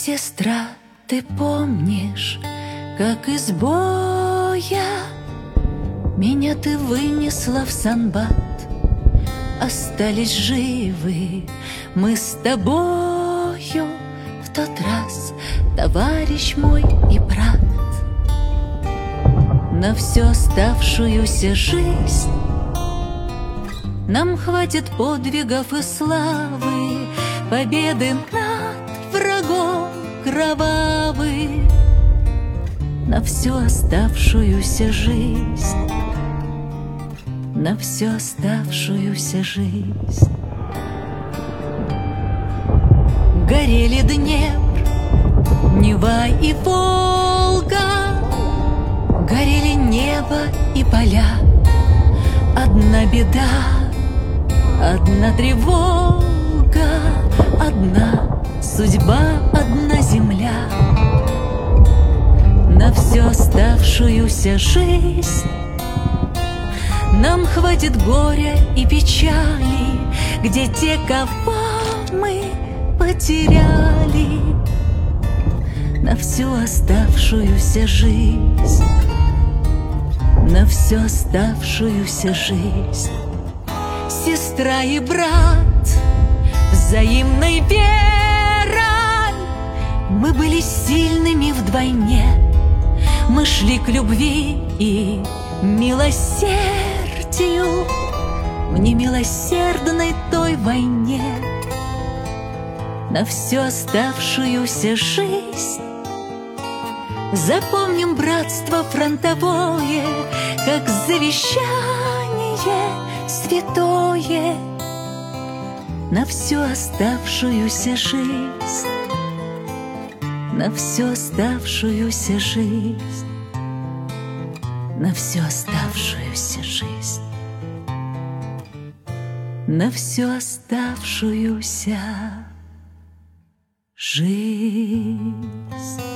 Сестра, ты помнишь, как из боя меня ты вынесла в санбат? Остались живы мы с тобою в тот раз, товарищ мой и брат. На всю оставшуюся жизнь нам хватит подвигов и славы, победы над врагом кровавы. На всю оставшуюся жизнь, на всю оставшуюся жизнь. Горели Днепр, Нева и Волга, горели небо и поля. Одна беда, одна тревога, одна судьба, одна земля. На всю оставшуюся жизнь нам хватит горя и печали, где те, кого мы потеряли. На всю оставшуюся жизнь, на всю оставшуюся жизнь. Сестра и брат, взаимной верой мы были сильными вдвойне. Мы шли к любви и милосердию в немилосердной той войне. На всю оставшуюся жизнь запомним братство фронтовое, как завещание святое. На всю оставшуюся жизнь, на всю оставшуюся жизнь, на всю оставшуюся жизнь, на всю оставшуюся жизнь.